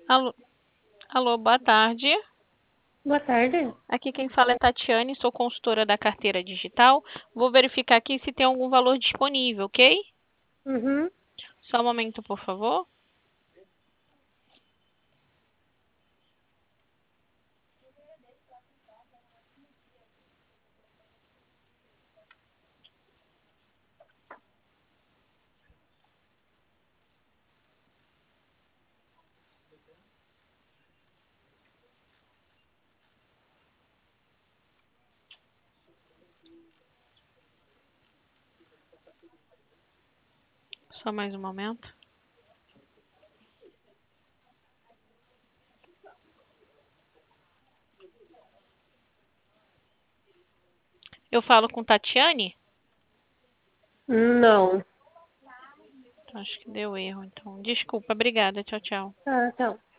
Alô, alô, boa tarde. Boa tarde. Aqui quem fala é Tatiane, sou consultora da carteira digital. Vou verificar aqui se tem algum valor disponível, ok? Uhum. Só um momento, por favor. Só mais um momento. Eu falo com Tatiane? Não. Acho que deu erro, então. Desculpa, obrigada. Tchau, tchau. Ah, tá.